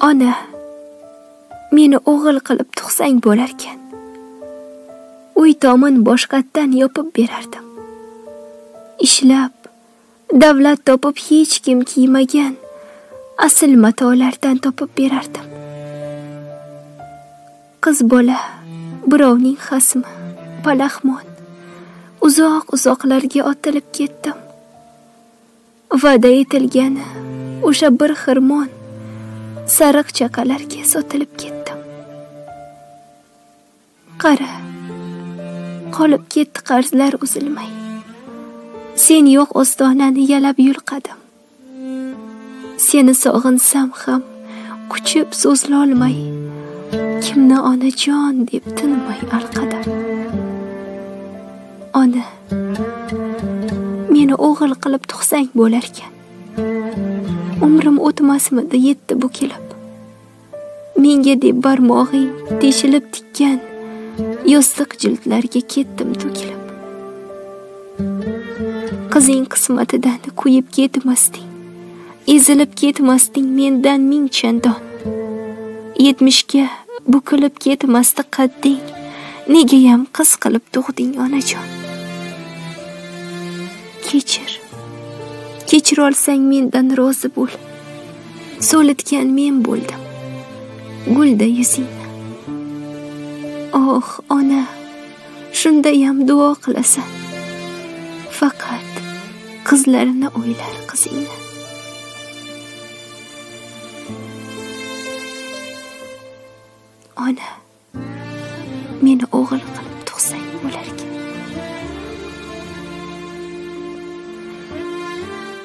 Ona, meni o'g'il qilib tug'sang bo'larkan. Uy tomon boshqatdan yopib berardim. Ishlab, davlat topib hech kim kiymagan asl matolardan topib berardim. Qiz bola birovning xasmi, palaxmon, uzoq-uzoqlarga otilib ketdim. Va'da etilgani o'sha bir xirmon sariq chaqalarga sotilib ketdim. Qara, qolib ketdi qarzlar uzilmay. Sen yo'q ostonani yalab yulqadim. Seni sog'insam ham kuchib so'zlolmay, kimni onajon deb tinmay alqadim. Ona, meni o'g'il qilib tug'sang bo'larkan. Umrim o'tmasmidi yetdi bu kelib. Menga deb barmog'ing teshilib tikkan yostiq jildlarga ketdim to'kilib. Qizing qismatidan kuyib ketmasding, ezilib ketmasding mendan ming chandon. 70ga bukilib ketmasdi qadding, negayam qiz qilib tug'ding onajon. Kechir olsang mendan rozi bo'l. So'litgan men bo'ldim, gulda yuzingni. Oh, ona, shundayam duo qilasan. Faqat qizlarini o'ylar qizingni. Ona, meni o'g'il qil.